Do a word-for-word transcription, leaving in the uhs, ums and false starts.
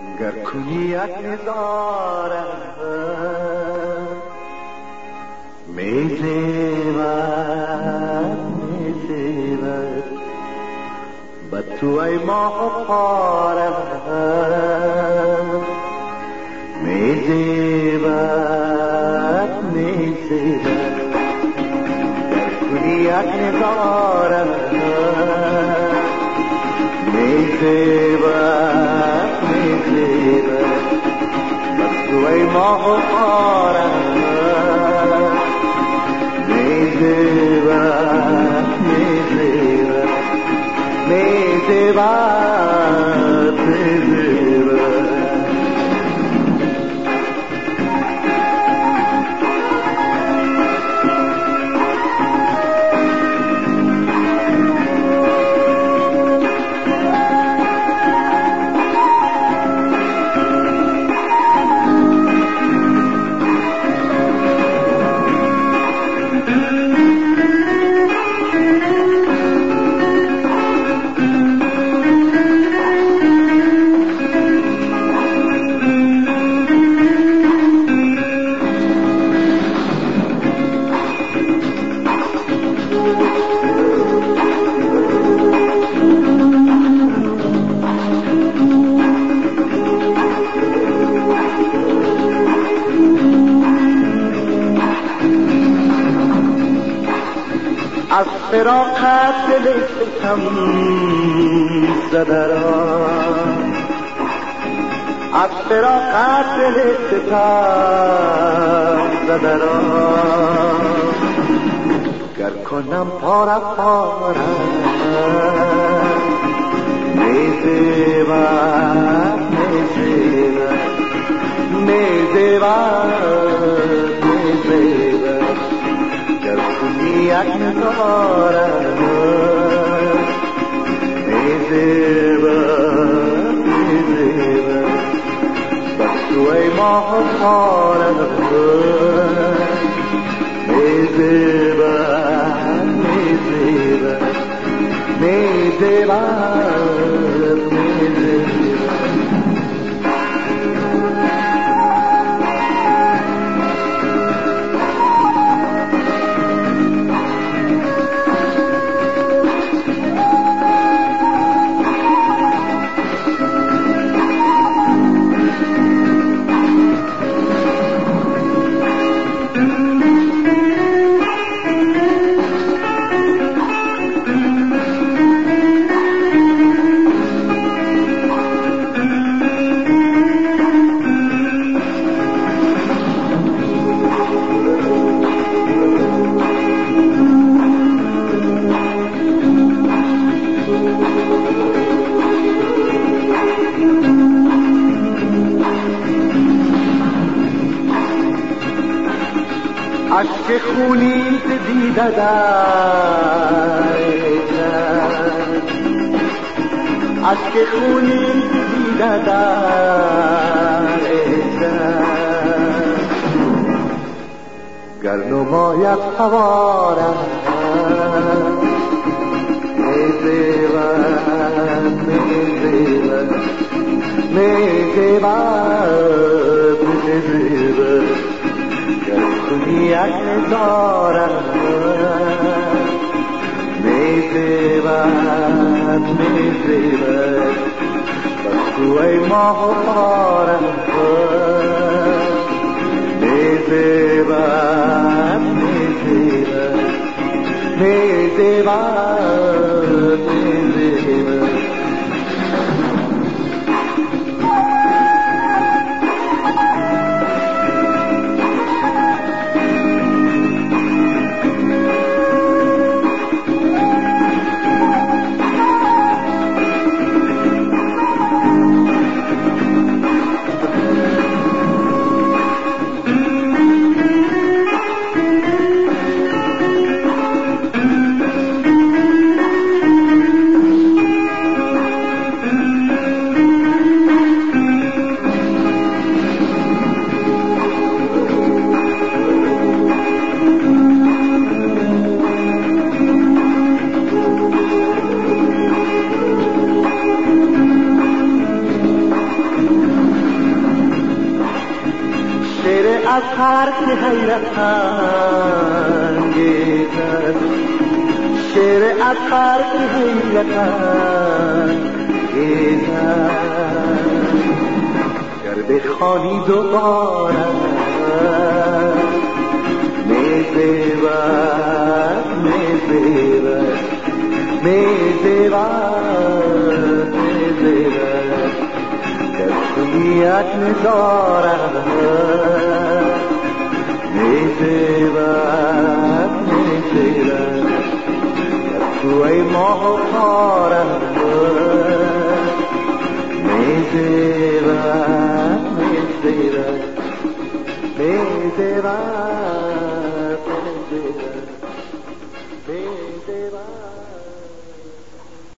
گر کنی یک نظاره می زیبد می زیبد به تو ای ماه و پاره می زیبد می زیبد گر کنی یک نظاره می زیبد می زیبد به تو ای ماه و پاره می زیبد می زیبد می زیبد می زیبد از فراقت دل ستم زده را از فراقت دل ستم زده را گر کنم پاره پاره می زیبد می زیبد می زیبد می زیبد گر کنی یک نظاره می زیبد می زیبد بس تو ای ماه و پاره می زیبد می زیبد می زیبد می زیبد عشق خونی دیده دارد عشق خونی دیده دارد گر نماید سوارم می زیبد می زیبد می زیبد می زیبد گر کنی یک نظاره می زیبد می زیبد بس تو ای ماه و پاره می زیبد می زیبد می زیبد می زیبد از هر که حیرت انگیزد، شعر از هر که حیرت انگیزد. گر بخوانی دوباره می‌زیبد می‌زیبد می‌زیبد می‌زیبد در خویت نزارد می‌زیبد می‌زیبد در توی ماه و خارد می‌زیبد می‌زیبد می‌زیبد